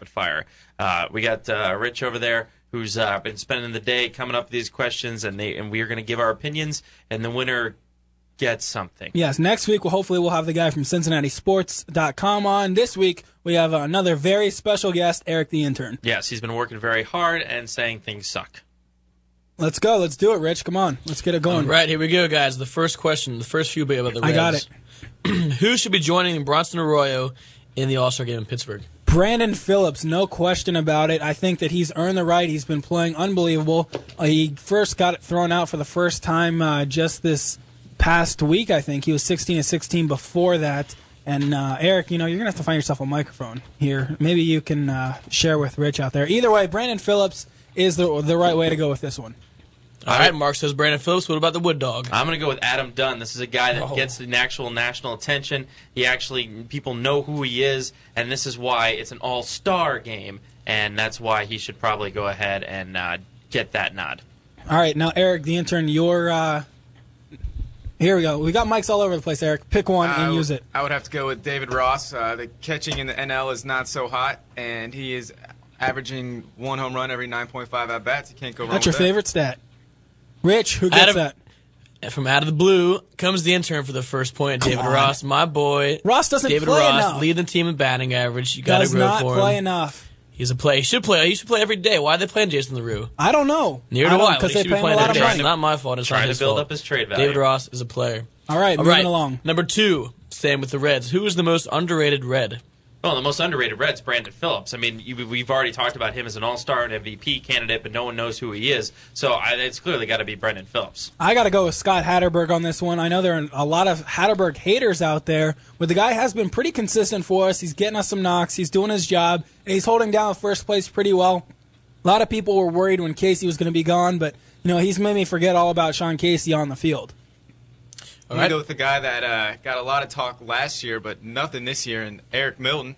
rapid fire. We got Rich over there who's been spending the day coming up with these questions, and we are going to give our opinions, and the winner gets something. Yes, next week hopefully we'll have the guy from CincinnatiSports.com on. This week we have another very special guest, Eric the Intern. Yes, he's been working very hard and saying things suck. Let's go. Let's do it, Rich. Come on. Let's get it going. All right, here we go, guys. The first question, the first few bit about the Reds. I got it. Who should be joining Bronson Arroyo in the All-Star game in Pittsburgh? Brandon Phillips, no question about it. I think that he's earned the right. He's been playing unbelievable. He first got it thrown out for the first time just this past week, I think. He was 16-16 before that. And, Eric, you're going to have to find yourself a microphone here. Maybe you can share with Rich out there. Either way, Brandon Phillips is the right way to go with this one. All right, Mark says Brandon Phillips. What about the Wood Dog? I'm going to go with Adam Dunn. This is a guy that gets the actual national attention. People know who he is, and this is why it's an all-star game, and that's why he should probably go ahead and get that nod. All right, now, Eric, the Intern, you're... Here we go. We got mics all over the place, Eric. Pick one and use it. I would have to go with David Ross. The catching in the NL is not so hot, and he is averaging 1 home run every 9.5 at-bats. You can't go wrong with that. That's your favorite stat. Rich, who gets that? From out of the blue comes the intern for the first point, David Ross, my boy. Ross doesn't David play Ross, enough. lead the team in batting average. You got to grow for him. Does not play enough. He's a player. He should play. He should play every day. Why are they playing Jason LaRue? I don't know. Neither do I. Because He they should be pay him a playing lot every of day. money. It's not my fault. It's Trying not his to build fault. up his trade value. David Ross is a player. All right, moving along. Number 2, same with the Reds. Who is the most underrated Red? Well, the most underrated Red's Brandon Phillips. I mean, we've already talked about him as an all-star and MVP candidate, but no one knows who he is. So it's clearly got to be Brandon Phillips. I got to go with Scott Hatterberg on this one. I know there are a lot of Hatterberg haters out there, but the guy has been pretty consistent for us. He's getting us some knocks. He's doing his job, and he's holding down first place pretty well. A lot of people were worried when Casey was going to be gone, but he's made me forget all about Sean Casey on the field. I'm going to go with the guy that got a lot of talk last year, but nothing this year, and Eric Milton.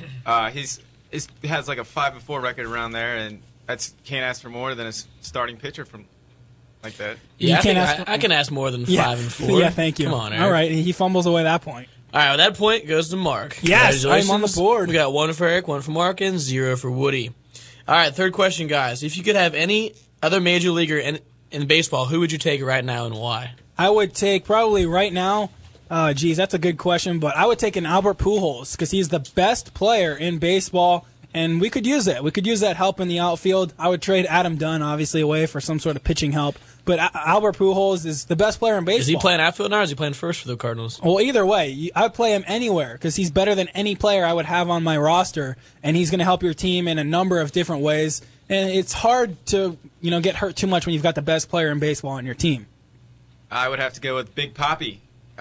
He has like a 5-4 record around there, and can't ask for more than a starting pitcher from like that. Yeah, I can ask more than 5 and 4. Yeah, thank you. Come on, Eric. All right, he fumbles away that point. All right, well, that point goes to Mark. Yes, I'm on the board. We got 1 for Eric, 1 for Mark, and 0 for Woody. All right, third question, guys. If you could have any other major leaguer in baseball, who would you take right now and why? I would take probably right now. That's a good question, but I would take an Albert Pujols because he's the best player in baseball, and we could use it. We could use that help in the outfield. I would trade Adam Dunn, obviously, away for some sort of pitching help, but Albert Pujols is the best player in baseball. Is he playing outfield now, or is he playing first for the Cardinals? Well, either way, I would play him anywhere because he's better than any player I would have on my roster, and he's going to help your team in a number of different ways. And it's hard to get hurt too much when you've got the best player in baseball on your team. I would have to go with Big Papi.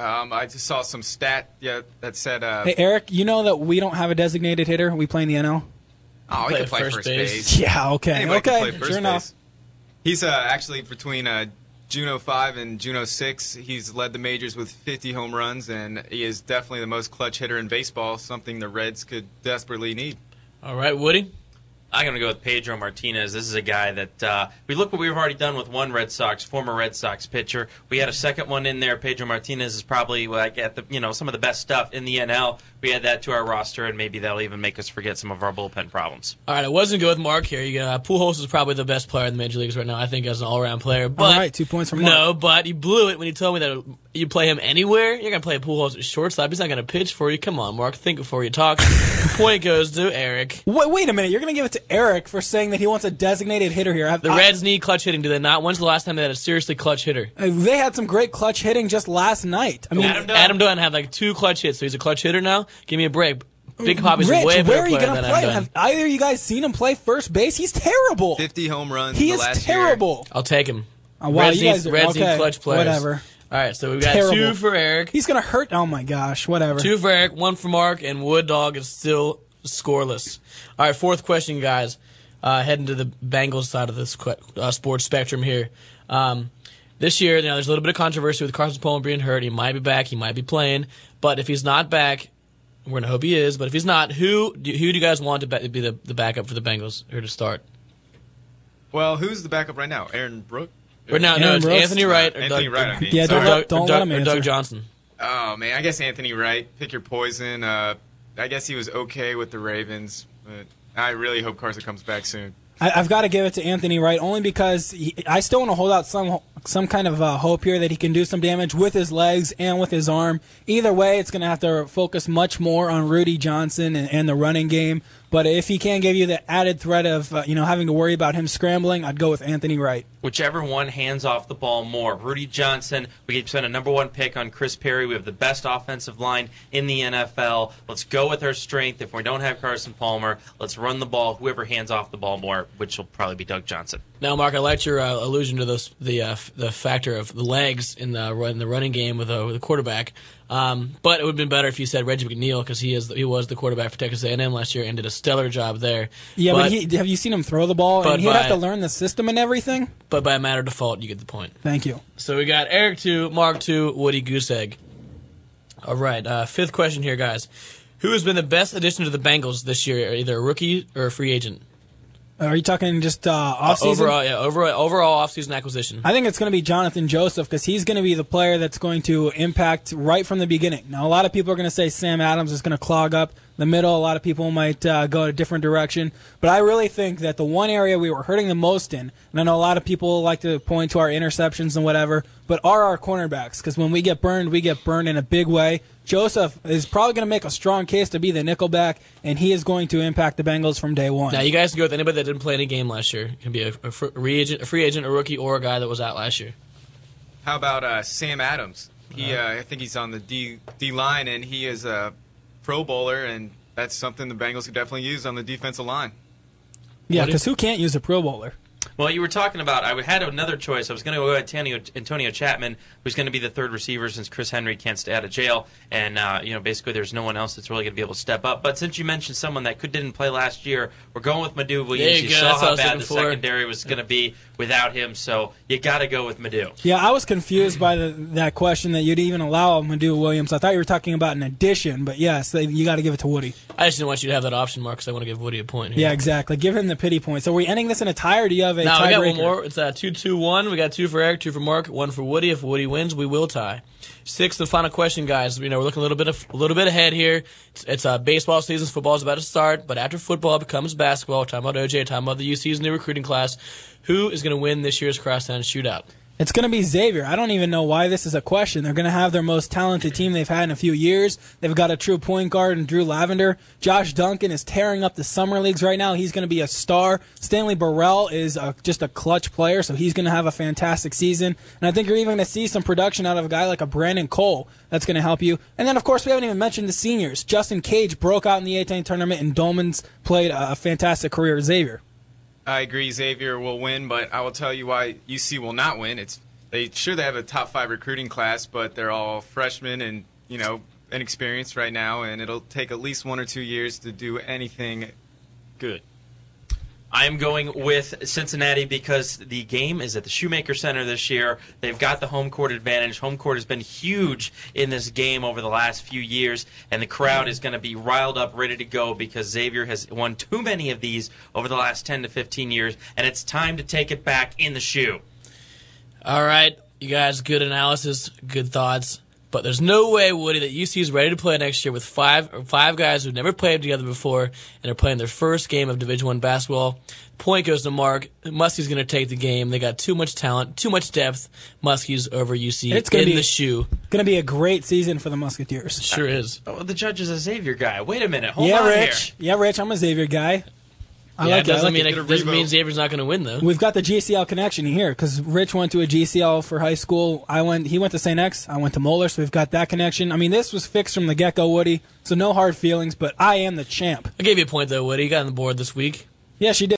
I just saw some stat that said... hey, Eric, you know that we don't have a designated hitter? We play in the NL? Oh, he can play first base. Yeah, okay. Anybody can play Sure first enough. base. He's actually between June 05 and June 06. He's led the majors with 50 home runs, and he is definitely the most clutch hitter in baseball, something the Reds could desperately need. All right, Woody? I'm going to go with Pedro Martinez. This is a guy that we look what we've already done with one former Red Sox pitcher. We had a second one in there. Pedro Martinez is probably like at the some of the best stuff in the NL. We add that to our roster, and maybe that'll even make us forget some of our bullpen problems. All right, I wasn't good with Mark here. Pujols is probably the best player in the major leagues right now, I think, as an all-around player. But, all right, 2 points from Mark. No, but you blew it when you told me that you play him anywhere. You're going to play Pujols at shortstop. He's not going to pitch for you. Come on, Mark. Think before you talk. The point goes to Eric. Wait a minute. You're going to give it to Eric for saying that he wants a designated hitter here. The Reds need clutch hitting, do they not? When's the last time they had a seriously clutch hitter? They had some great clutch hitting just last night. I mean, Adam Dunn had like 2 clutch hits, so he's a clutch hitter now? Give me a break. Big Papi's Rich, a way better where are you player going than to Adam play him? Dunn. Have either of you guys seen him play first base? He's terrible. 50 home runs he in the last is terrible. I'll take him. Wow, Reds you guys need clutch players. Whatever. All right, so we've got Terrible. 2 for Eric. He's going to hurt. Oh, my gosh. Whatever. 2 for Eric, 1 for Mark, and Wood Dog is still scoreless. All right, fourth question, guys. Heading to the Bengals side of this sports spectrum here. This year, there's a little bit of controversy with Carson Palmer being hurt. He might be back. He might be playing. But if he's not back, we're going to hope he is. But if he's not, who do you guys want to be the backup for the Bengals or to start? Well, who's the backup right now? Aaron Brook? Or no, it's Brooks? Anthony Wright or Anthony Doug, Wright, I mean. Yeah, Sorry. don't let him answer. Doug Johnson. Oh, man, I guess Anthony Wright. Pick your poison. I guess he was okay with the Ravens, but I really hope Carson comes back soon. I've got to give it to Anthony Wright only because I still want to hold out some kind of hope here that he can do some damage with his legs and with his arm. Either way, it's going to have to focus much more on Rudy Johnson and the running game. But if he can't give you the added threat of having to worry about him scrambling, I'd go with Anthony Wright. Whichever one hands off the ball more. Rudy Johnson, we could spend a number 1 pick on Chris Perry. We have the best offensive line in the NFL. Let's go with our strength. If we don't have Carson Palmer, let's run the ball. Whoever hands off the ball more, which will probably be Doug Johnson. Now, Mark, I liked your allusion to the factor of the legs in the running game with the quarterback. But it would have been better if you said Reggie McNeil because he was the quarterback for Texas A&M last year and did a stellar job there. Yeah, but have you seen him throw the ball? And he'd have to learn the system and everything. But by a matter of default, you get the point. Thank you. So we got Eric 2, Mark 2, Woody Goose Egg. All right, 5th question here, guys. Who has been the best addition to the Bengals this year, either a rookie or a free agent? Are you talking just off-season? Overall off-season acquisition. I think it's going to be Jonathan Joseph because he's going to be the player that's going to impact right from the beginning. Now, a lot of people are going to say Sam Adams is going to clog up the middle. A lot of people might go a different direction. But I really think that the one area we were hurting the most in, and I know a lot of people like to point to our interceptions and whatever, but are our cornerbacks because when we get burned in a big way. Joseph is probably going to make a strong case to be the nickelback, and he is going to impact the Bengals from day one. Now, you guys can go with anybody that didn't play any game last year. It can be a free agent, a rookie, or a guy that was out last year. How about Sam Adams? I think he's on the D line, and he is a Pro Bowler, and that's something the Bengals could definitely use on the defensive line. Yeah, because who can't use a Pro Bowler? Well, you were talking about, I had another choice. I was going to go with Antonio Chapman, who's going to be the third receiver since Chris Henry can't stay out of jail. And, basically there's no one else that's really going to be able to step up. But since you mentioned someone that didn't play last year, we're going with Madu Williams. You saw how bad the secondary was going to be without him, so you got to go with Madu. Yeah, I was confused by that question that you'd even allow Madu Williams. I thought you were talking about an addition, but yes, you got to give it to Woody. I just didn't want you to have that option, Mark, because I want to give Woody a point here. Yeah, exactly. Give him the pity point. So are we ending this in a tie, or do you have a tiebreaker? No, we got one more. It's 2-2-1. We got 2 for Eric, 2 for Mark, 1 for Woody. If Woody wins, we will tie. 6th and final question, guys. We're looking a little bit ahead here. It's baseball season. Football is about to start, but after football becomes basketball. We're talking about OJ. Talking about the UC's new recruiting class. Who is going to win this year's crosstown shootout? It's going to be Xavier. I don't even know why this is a question. They're going to have their most talented team they've had in a few years. They've got a true point guard in Drew Lavender. Josh Duncan is tearing up the summer leagues right now. He's going to be a star. Stanley Burrell is just a clutch player, so he's going to have a fantastic season. And I think you're even going to see some production out of a guy like a Brandon Cole that's going to help you. And then, of course, we haven't even mentioned the seniors. Justin Cage broke out in the A-10 tournament, and Dolman's played a fantastic career at Xavier. I agree Xavier will win, but I will tell you why UC will not win. They have a top 5 recruiting class, but they're all freshmen and, inexperienced right now, and it'll take at least 1 or 2 years to do anything good. I am going with Cincinnati because the game is at the Shoemaker Center this year. They've got the home court advantage. Home court has been huge in this game over the last few years, and the crowd is going to be riled up, ready to go because Xavier has won too many of these over the last 10 to 15 years, and it's time to take it back in the shoe. All right, you guys, good analysis, good thoughts. But there's no way, Woody, that UC is ready to play next year with five guys who've never played together before and are playing their first game of Division I basketball. Point goes to Mark. Muskie's going to take the game. They got too much talent, too much depth. Muskie's over UC the shoe. Going to be a great season for the Musketeers. Sure is. Oh, the judge is a Xavier guy. Wait a minute. Hold on Rich. Here. Yeah, Rich, I'm a Xavier guy. It doesn't mean Xavier's not going to win, though. We've got the GCL connection here because Rich went to a GCL for high school. He went to St. X. I went to Moeller, so we've got that connection. I mean, this was fixed from the get-go, Woody, so no hard feelings, but I am the champ. I gave you a point, though, Woody. You got on the board this week. Yes, you did.